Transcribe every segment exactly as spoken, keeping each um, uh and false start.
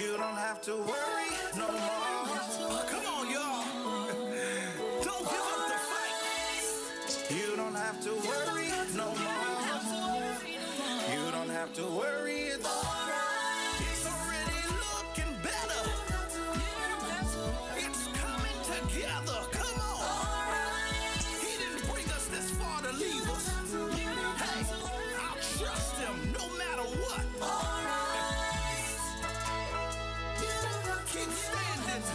You don't have to worry no more. Come on, y'all. Don't give up the fight. You don't have to worry no more. You don't have to worry. It's alright. It's already looking better. It's coming together. Come on. He didn't bring us this far to leave us. Hey, I'll trust him no matter what. Keep standing.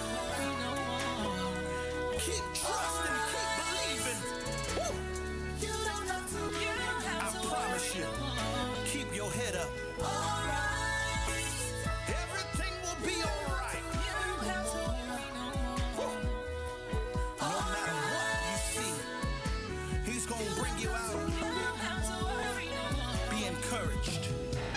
Keep trusting. Keep believing. Woo. I promise you. Keep your head up. Everything will be all right. Woo. No matter what you see, he's going to bring you out. Be encouraged.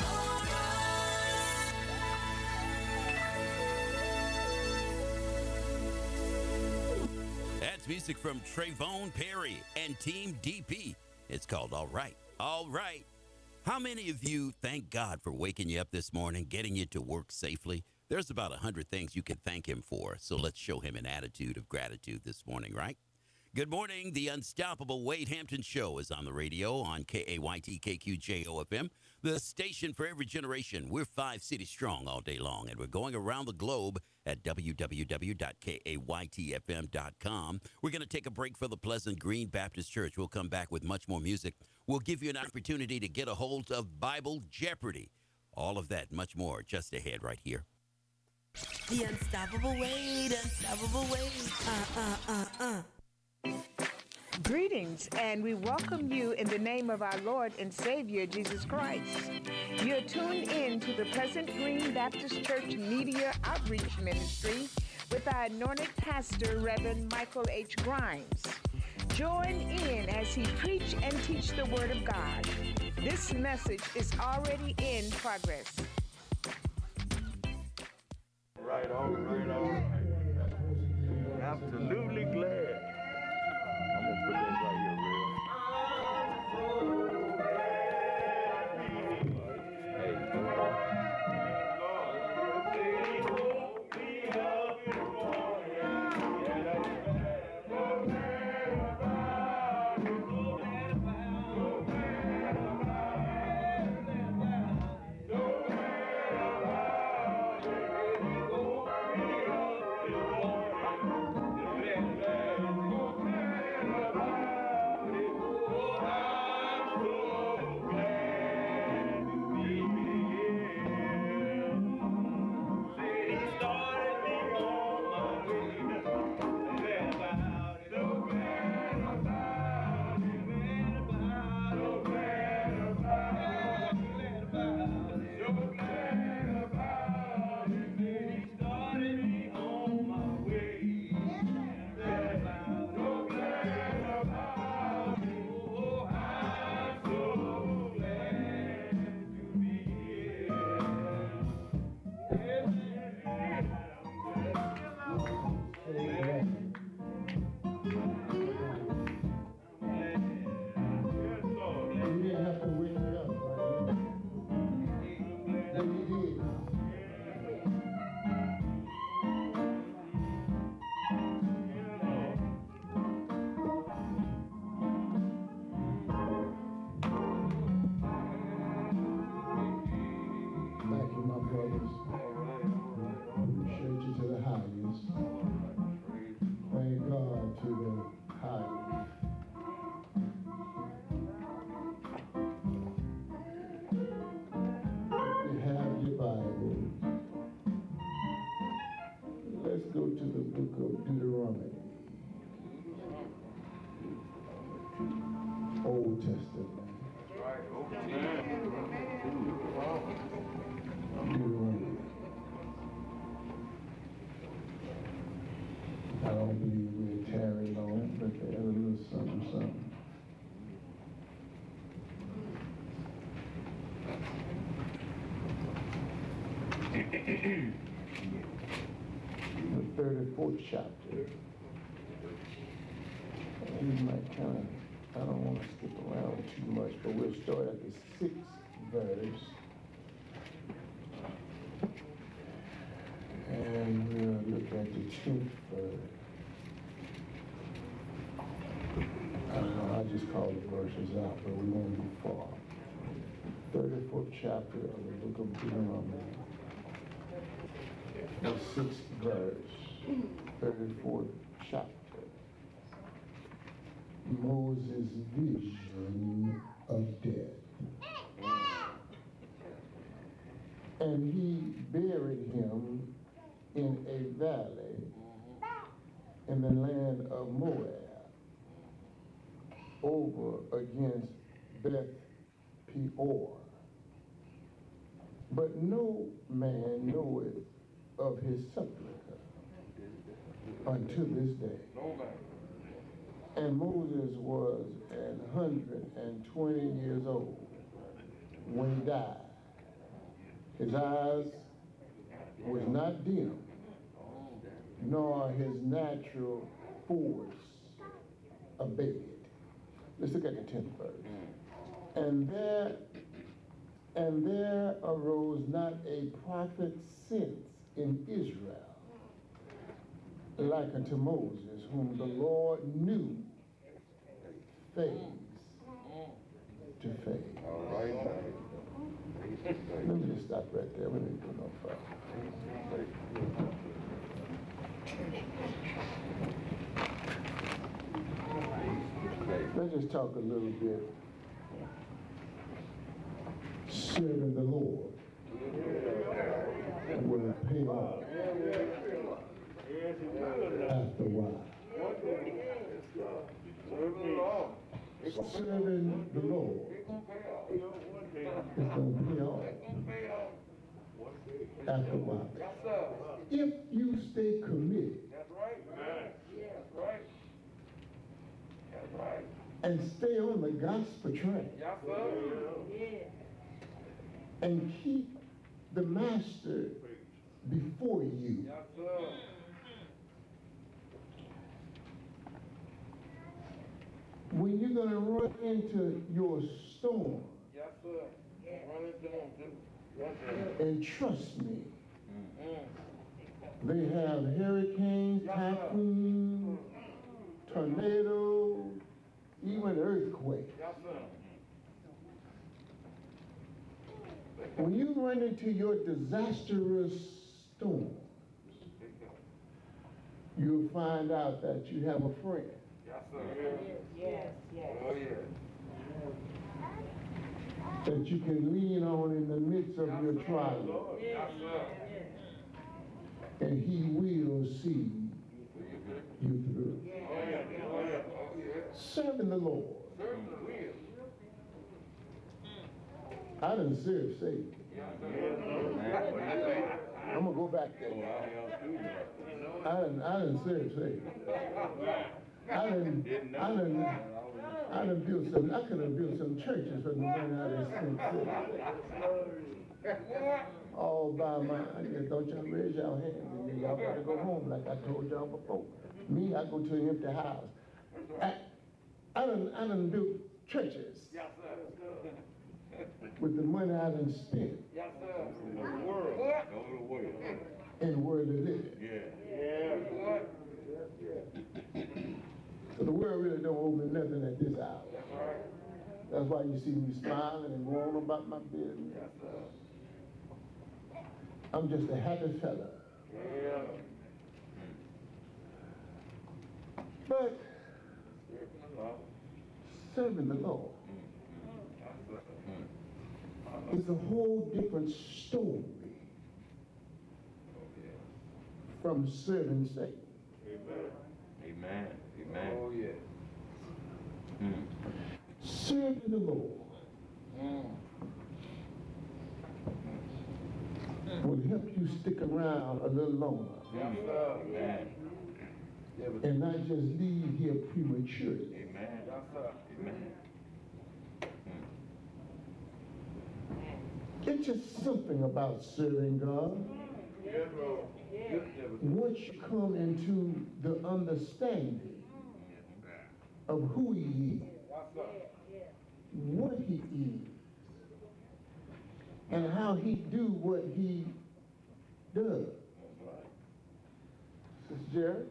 That's music from Trayvon Perry and Team D P. It's called All Right. All Right. How many of you thank God for waking you up this morning, getting you to work safely? There's about a hundred things you can thank him for, so let's show him an attitude of gratitude this morning, right? Good morning. The Unstoppable Wade Hampton Show is on the radio on K A Y T K Q J O F M, the station for every generation. We're five cities strong all day long, and we're going around the globe at w w w dot k a y t f m dot com. We're going to take a break for the Pleasant Green Baptist Church. We'll come back with much more music. We'll give you an opportunity to get a hold of Bible Jeopardy. All of that, much more, just ahead right here. The Unstoppable Wade, Unstoppable Wade. Uh, uh, uh, uh. Greetings, and we welcome you in the name of our Lord and Savior, Jesus Christ. You're tuned in to the Pleasant Green Baptist Church Media Outreach Ministry with our anointed pastor, Reverend Michael H. Grimes. Join in as he preach and teach the Word of God. This message is already in progress. Right, all right, all right. Absolutely glad. I'm gonna put that right here, real. The thirty-fourth chapter. And you might kind of, I don't want to skip around too much, but we'll start at the sixth verse. at the tenth verse. I don't know, I just call the verses out, but we won't be far. thirty-fourth chapter of the book of Deuteronomy, the sixth verse, thirty-fourth chapter. Moses' vision of death. And he buried him in a valley in the land of Moab, over against Beth Peor. But no man knoweth of his sepulchre unto this day. And Moses was an hundred and twenty years old when he died. His eyes was not dim, nor his natural force abated. Let's look at the tenth verse. And there, and there arose not a prophet since in Israel, like unto Moses, whom the Lord knew face to face. All right. Let me just stop right there. We didn't go no further. Let's just talk a little bit. Serving the Lord will pay off after a while. Serving the Lord is going to pay off after a while. If you stay committed and stay on the gospel track and keep the master before you, when you're going to run into your storm, and trust me, they have hurricanes, typhoons, tornadoes, even earthquakes. When you run into your disastrous storms, you'll find out that you have a friend. Yes, yes. Oh, yeah. That you can lean on in the midst of your trial. And he will see you through. Serving the Lord. I done served Satan. I'm gonna go back there. I done, I done served Satan. I done, I done, I done built some, I could have built some churches from the money I done sent. All by my, I just don't y'all raise y'all hands and then y'all gotta go home like I told y'all before. Me, I go to an empty house. I, I done, I done built churches with the money I done spent. Yes, sir. In the world. Over the world. In worldly living. Yeah. Yeah. So the world really don't owe me nothing at this hour. That's right. That's why you see me smiling and going about my business. Yes, sir. I'm just a happy fella. Yeah. But serving the Lord is a whole different story from serving Satan. Amen. Amen. Oh, yeah. Mm. Serving the Lord Mm. will help you stick around a little longer. Yes, sir. Amen. And not just leave here prematurely. Amen. Yes, sir. Amen. It's just something about serving God. Yes, Lord. Once you come into the understanding of who he is, what he is, and how he do what he does, Jerry.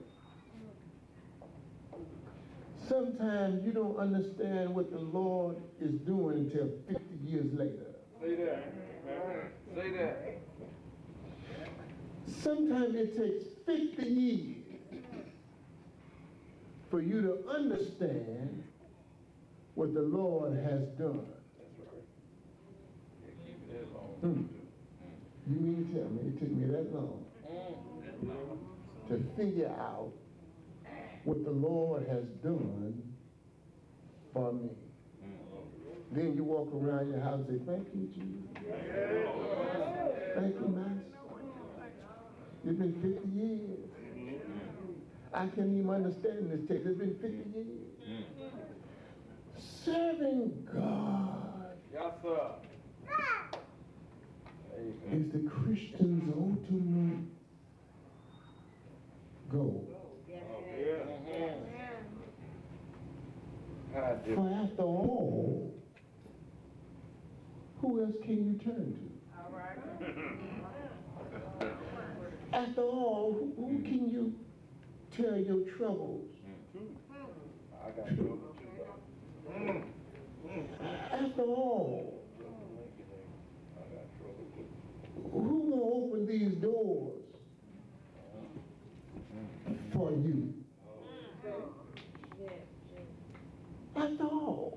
Sometimes you don't understand what the Lord is doing until fifty years later. Say that. Say that. Sometimes it takes fifty years for you to understand what the Lord has done. Mm. You mean to tell me it took me that long to figure out what the Lord has done for me? Then you walk around your house and say, thank you, Jesus. Thank you, Master. It's been fifty years. I can't even understand this text. It's been fifty years. Serving God Yes, sir. is the Christian's ultimate goal. For after all, who else can you turn to? After all, who, who can you tell your troubles? I got trouble too. After all, who will open these doors for you? After all,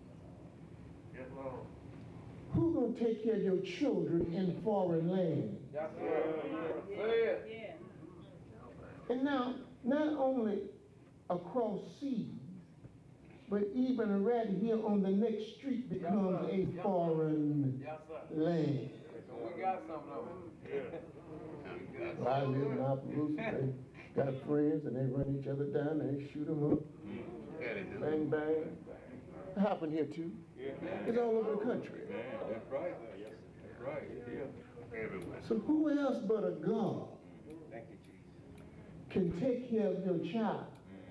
who's going to take care of your children in foreign lands? Yes, sir. Say it. And now, not only across seas, but even right here on the next street becomes a foreign Yes, sir. land. We got something of it. Well, I live in Opelousas. They got friends and they run each other down, they shoot them up. Bang, bang. It happened here too. It's all over the country. That's right. That's right. Yeah. Everywhere. So who else but a God Thank you, Jesus. can take care of your child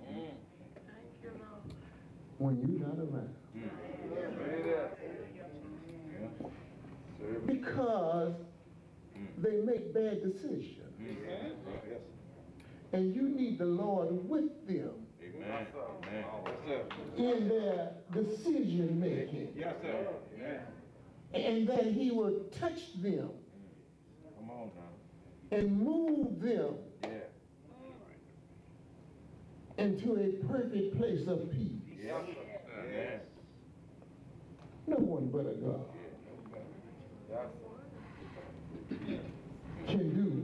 when you're not around? Say that. Yeah. Because they make bad decisions. Yes. And you need the Lord with them Amen. Amen. Yes, sir. in their decision making. Yes, sir. Amen. And that he will touch them Come on now. and move them Yeah. into a perfect place of peace. Yes, sir. Amen. No one but a God Yes. can do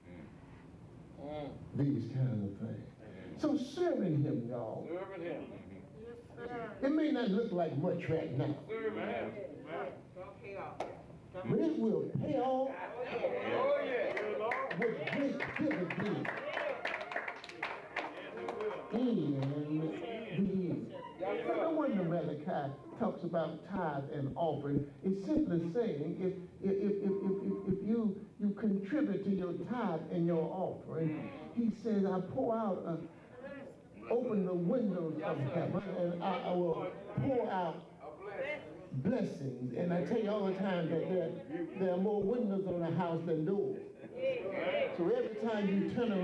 these kinds of things. So serving him, y'all, Serving him. it may not look like much right now, Serving him. but it will pay off Oh, yeah. with great dividends in the end. No wonder Malachi talks about tithe and offering. It's simply saying if if if if, if, if you you contribute to your tithe and your offering, he says, I pour out a, open the windows of heaven and I, I will pour out blessings. And I tell you all the time that there, there are more windows on a house than doors. So every time you turn around